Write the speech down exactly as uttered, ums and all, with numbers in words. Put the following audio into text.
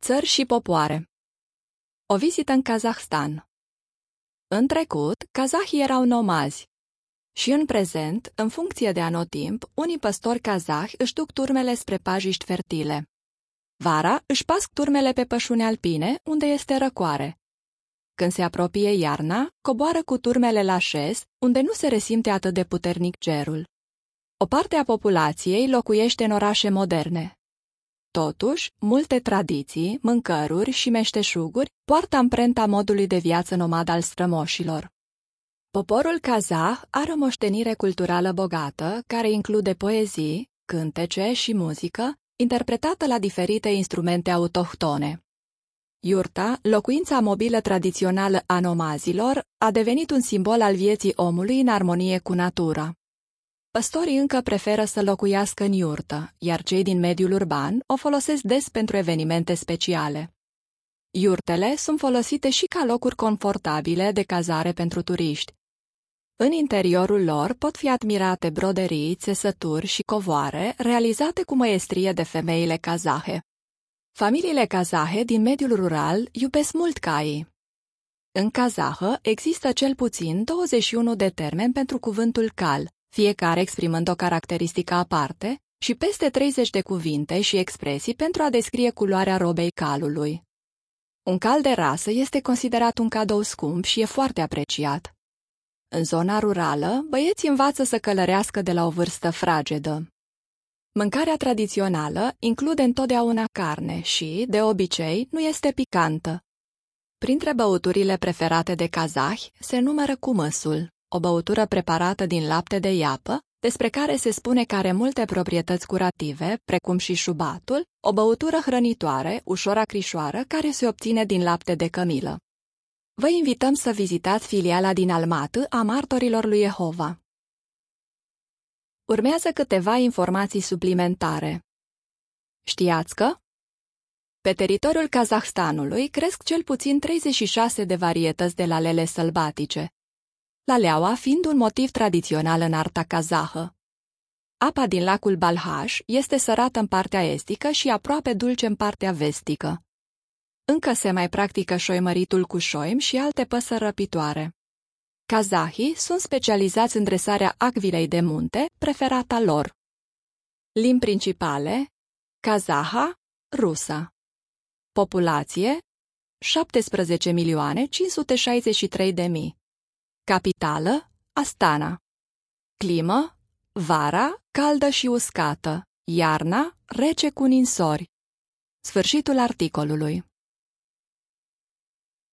Țări și popoare. O vizită în Kazahstan. În trecut, kazahii erau nomazi. Și în prezent, în funcție de anotimp, unii păstori kazahi își duc turmele spre pajiști fertile. Vara își pasc turmele pe pășuni alpine, unde este răcoare. Când se apropie iarna, coboară cu turmele la șes, unde nu se resimte atât de puternic gerul. O parte a populației locuiește în orașe moderne. Totuși, multe tradiții, mâncăruri și meșteșuguri poartă amprenta modului de viață nomad al strămoșilor. Poporul kazah are o moștenire culturală bogată, care include poezii, cântece și muzică, interpretată la diferite instrumente autohtone. Iurta, locuința mobilă tradițională a nomazilor, a devenit un simbol al vieții omului în armonie cu natura. Păstorii încă preferă să locuiască în iurtă, iar cei din mediul urban o folosesc des pentru evenimente speciale. Iurtele sunt folosite și ca locuri confortabile de cazare pentru turiști. În interiorul lor pot fi admirate broderii, țesături și covoare realizate cu măiestrie de femeile kazahe. Familiile kazahe din mediul rural iubesc mult caii. În kazahă există cel puțin douăzeci și unu de termeni pentru cuvântul cal, fiecare exprimând o caracteristică aparte, și peste treizeci de cuvinte și expresii pentru a descrie culoarea robei calului. Un cal de rasă este considerat un cadou scump și e foarte apreciat. În zona rurală, băieții învață să călărească de la o vârstă fragedă. Mâncarea tradițională include întotdeauna carne și, de obicei, nu este picantă. Printre băuturile preferate de kazahi se numără cumăsul, o băutură preparată din lapte de iapă, despre care se spune că are multe proprietăți curative, precum și șubatul, o băutură hrănitoare, ușor acrișoară, care se obține din lapte de cămilă. Vă invităm să vizitați filiala din Almatı a Martorilor lui Jehova. Urmează câteva informații suplimentare. Știați că? Pe teritoriul Kazahstanului cresc cel puțin treizeci și șase de varietăți de lalele sălbatice, laleaua fiind un motiv tradițional în arta kazahă. Apa din lacul Balhaș este sărată în partea estică și aproape dulce în partea vestică. Încă se mai practică șoimăritul cu șoim și alte păsări răpitoare. Kazahii sunt specializați în dresarea acvilei de munte, preferata lor. Limbi principale: kazaha, rusa. Populație: șaptesprezece milioane cinci sute șaizeci și trei de mii. Capitală: Astana. Climă: vara, caldă și uscată, iarna, rece cu ninsori. Sfârșitul articolului.